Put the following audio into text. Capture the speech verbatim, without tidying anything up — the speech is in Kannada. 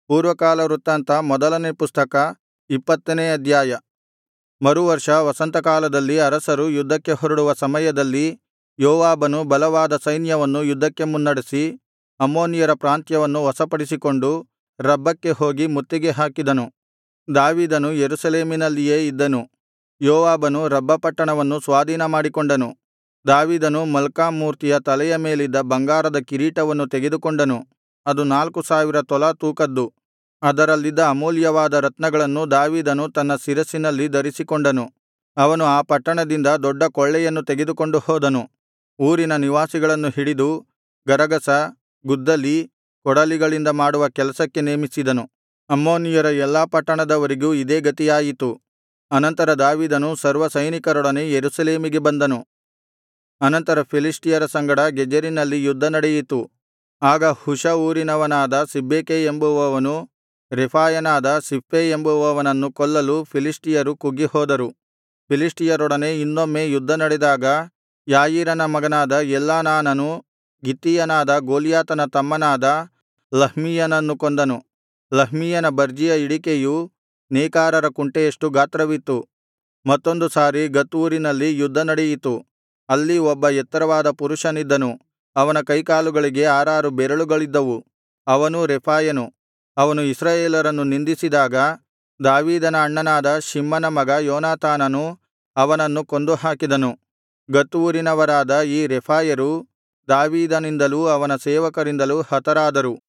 ಪೂರ್ವಕಾಲ ವೃತ್ತಾಂತ ಮೊದಲನೇ ಪುಸ್ತಕ ಇಪ್ಪತ್ತನೇ ಅಧ್ಯಾಯ. ಮರುವರ್ಷ ವಸಂತಕಾಲದಲ್ಲಿ ಅರಸರು ಯುದ್ಧಕ್ಕೆ ಹೊರಡುವ ಸಮಯದಲ್ಲಿ ಯೋವಾಬನು ಬಲವಾದ ಸೈನ್ಯವನ್ನು ಯುದ್ಧಕ್ಕೆ ಮುನ್ನಡೆಸಿ ಅಮ್ಮೋನಿಯರ ಪ್ರಾಂತ್ಯವನ್ನು ವಶಪಡಿಸಿಕೊಂಡು ರಬ್ಬಕ್ಕೆ ಹೋಗಿ ಮುತ್ತಿಗೆ ಹಾಕಿದನು. ದಾವೀದನು ಯೆರೂಸಲೇಮಿನಲ್ಲಿಯೇ ಇದ್ದನು. ಯೋವಾಬನು ರಬ್ಬ ಪಟ್ಟಣವನ್ನು ಸ್ವಾಧೀನಮಾಡಿಕೊಂಡನು. ದಾವೀದನು ಮಲ್ಕಾಮ್ ಮೂರ್ತಿಯ ತಲೆಯ ಮೇಲಿದ್ದ ಬಂಗಾರದ ಕಿರೀಟವನ್ನು ತೆಗೆದುಕೊಂಡನು. ಅದು ನಾಲ್ಕು ಸಾವಿರ ತೊಲಾ ತೂಕದ್ದು. ಅದರಲ್ಲಿದ್ದ ಅಮೂಲ್ಯವಾದ ರತ್ನಗಳನ್ನು ದಾವೀದನು ತನ್ನ ಶಿರಸ್ಸಿನಲ್ಲಿ ಧರಿಸಿಕೊಂಡನು. ಅವನು ಆ ಪಟ್ಟಣದಿಂದ ದೊಡ್ಡ ಕೊಳ್ಳೆಯನ್ನು ತೆಗೆದುಕೊಂಡು ಹೋದನು. ಊರಿನ ನಿವಾಸಿಗಳನ್ನು ಹಿಡಿದು ಗರಗಸ, ಗುದ್ದಲಿ, ಕೊಡಲಿಗಳಿಂದ ಮಾಡುವ ಕೆಲಸಕ್ಕೆ ನೇಮಿಸಿದನು. ಅಮ್ಮೋನಿಯರ ಎಲ್ಲಾ ಪಟ್ಟಣದವರಿಗೂ ಇದೇ ಗತಿಯಾಯಿತು. ಅನಂತರ ದಾವೀದನು ಸರ್ವ ಸೈನಿಕರೊಡನೆ ಯೆರೂಸಲೇಮಿಗೆ ಬಂದನು. ಅನಂತರ ಫಿಲಿಷ್ಟಿಯರ ಸಂಗಡ ಗೆಜೆರಿನಲ್ಲಿ ಯುದ್ಧ ನಡೆಯಿತು. ಆಗ ಹುಷ ಊರಿನವನಾದ ಸಿಬ್ಬೆಕೈ ಎಂಬುವವನು ರೆಫಾಯನಾದ ಸಿಪ್ಪೈ ಎಂಬುವವನನ್ನು ಕೊಲ್ಲಲು ಫಿಲಿಷ್ಟಿಯರು ಕುಗ್ಗಿಹೋದರು. ಫಿಲಿಷ್ಟಿಯರೊಡನೆ ಇನ್ನೊಮ್ಮೆ ಯುದ್ಧ ನಡೆದಾಗ ಯಾಯೀರನ ಮಗನಾದ ಎಲ್ಹಾನಾನನು ಗಿತ್ತೀಯನಾದ ಗೊಲ್ಯಾತನ ತಮ್ಮನಾದ ಲಹ್ಮೀಯನನ್ನು ಕೊಂದನು. ಲಹ್ಮೀಯನ ಬರ್ಜಿಯ ಹಿಡಿಕೆಯು ನೇಕಾರರ ಕುಂಟೆಯಷ್ಟು ಗಾತ್ರವಿತ್ತು. ಮತ್ತೊಂದು ಸಾರಿ ಗತ್ ಊರಿನಲ್ಲಿ ಯುದ್ಧ ನಡೆಯಿತು. ಅಲ್ಲಿ ಒಬ್ಬ ಎತ್ತರವಾದ ಪುರುಷನಿದ್ದನು. ಅವನ ಕೈಕಾಲುಗಳಿಗೆ ಆರಾರು ಬೆರಳುಗಳಿದ್ದವು. ಅವನೂ ರೆಫಾಯನು. ಅವನು ಇಸ್ರಾಯೇಲರನ್ನು ನಿಂದಿಸಿದಾಗ ದಾವೀದನ ಅಣ್ಣನಾದ ಶಿಮ್ಮನ ಮಗ ಯೋನಾತಾನನು ಅವನನ್ನು ಕೊಂದುಹಾಕಿದನು. ಗತ್ ಊರಿನವರಾದ ಈ ರೆಫಾಯರು ದಾವೀದನಿಂದಲೂ ಅವನ ಸೇವಕರಿಂದಲೂ ಹತರಾದರು.